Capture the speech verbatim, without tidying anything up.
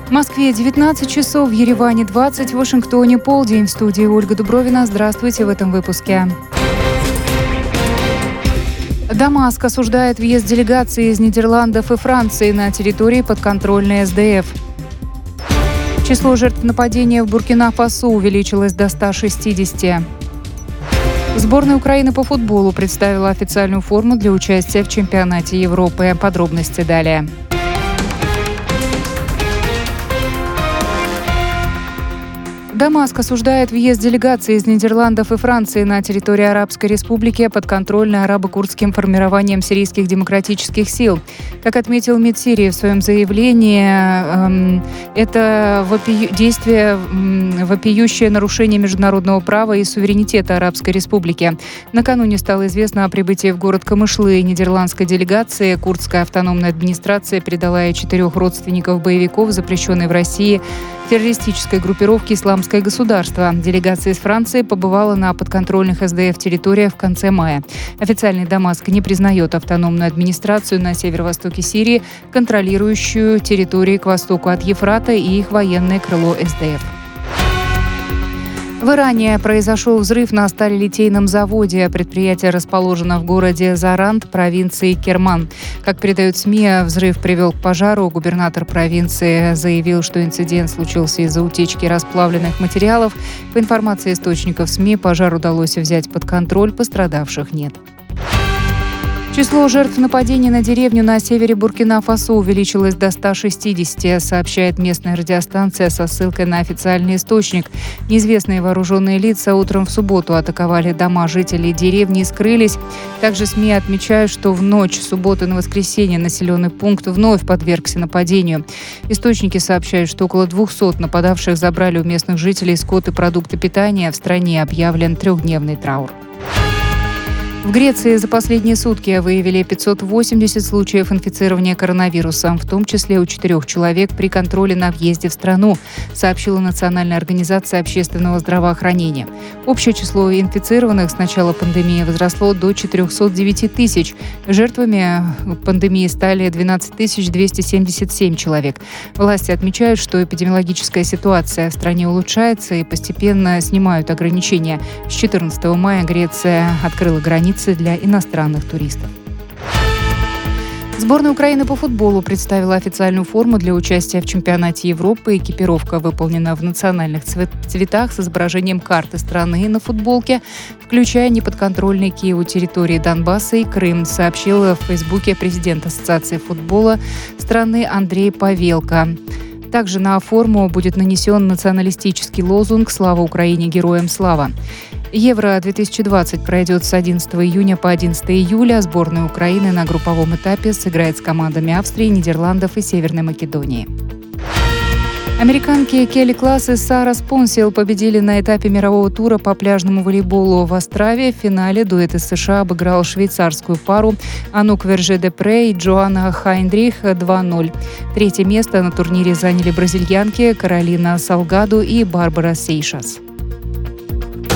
В Москве девятнадцать часов, в Ереване двадцать, в Вашингтоне полдень. В студии Ольга Дубровина. Здравствуйте в этом выпуске. Дамаск осуждает въезд делегации из Нидерландов и Франции на территории подконтрольной эс дэ эф. Число жертв нападения в Буркина-Фасо увеличилось до ста шестидесяти. Сборная Украины по футболу представила официальную форму для участия в чемпионате Европы. Подробности далее. Дамаск осуждает въезд делегации из Нидерландов и Франции на территорию Арабской Республики подконтрольной арабо-курдским формированием сирийских демократических сил. Как отметил МИД Сирии в своем заявлении, это вопию... действие вопиющее нарушение международного права и суверенитета Арабской Республики. Накануне стало известно о прибытии в город Камышлы нидерландской делегации. Курдская автономная администрация передала ей четырех родственников боевиков, запрещенной в России террористической группировки «Исламское государство». Делегация из Франции побывала на подконтрольных эс дэ эф территориях в конце мая. Официальный Дамаск не признает автономную администрацию на северо-востоке Сирии, контролирующую территории к востоку от Ефрата, и их военное крыло эс дэ эф. В Иране произошел взрыв на сталелитейном заводе. Предприятие расположено в городе Зарант, провинции Керман. Как передают СМИ, взрыв привел к пожару. Губернатор провинции заявил, что инцидент случился из-за утечки расплавленных материалов. По информации источников СМИ, пожар удалось взять под контроль, пострадавших нет. Число жертв нападений на деревню на севере Буркина-Фасо увеличилось до ста шестидесяти, сообщает местная радиостанция со ссылкой на официальный источник. Неизвестные вооруженные лица утром в субботу атаковали дома жителей деревни и скрылись. Также СМИ отмечают, что в ночь с субботы на воскресенье населенный пункт вновь подвергся нападению. Источники сообщают, что около двухсот нападавших забрали у местных жителей скот и продукты питания. В стране объявлен трехдневный траур. В Греции за последние сутки выявили пятьсот восемьдесят случаев инфицирования коронавирусом, в том числе у четырех человек при контроле на въезде в страну, сообщила Национальная организация общественного здравоохранения. Общее число инфицированных с начала пандемии возросло до четырехсот девяти тысяч. Жертвами пандемии стали двенадцать тысяч двести семьдесят семь человек. Власти отмечают, что эпидемиологическая ситуация в стране улучшается и постепенно снимают ограничения. С четырнадцатого мая Греция открыла границы для иностранных туристов. Сборная Украины по футболу представила официальную форму для участия в чемпионате Европы. Экипировка выполнена в национальных цветах с изображением карты страны на футболке, включая неподконтрольные Киеву территории Донбасса и Крым, сообщил в Фейсбуке президент Ассоциации футбола страны Андрей Павелко. Также на форму будет нанесен националистический лозунг «Слава Украине! Героям слава!». Евро-две тысячи двадцать пройдет с одиннадцатого июня по одиннадцатое июля. Сборная Украины на групповом этапе сыграет с командами Австрии, Нидерландов и Северной Македонии. Американки Келли Класс и Сара Спонсил победили на этапе мирового тура по пляжному волейболу в Острове. В финале дуэт из США обыграл швейцарскую пару Анук Верже-Депре и Джоанна Хайндрих два ноль. Третье место на турнире заняли бразильянки Каролина Салгадо и Барбара Сейшас.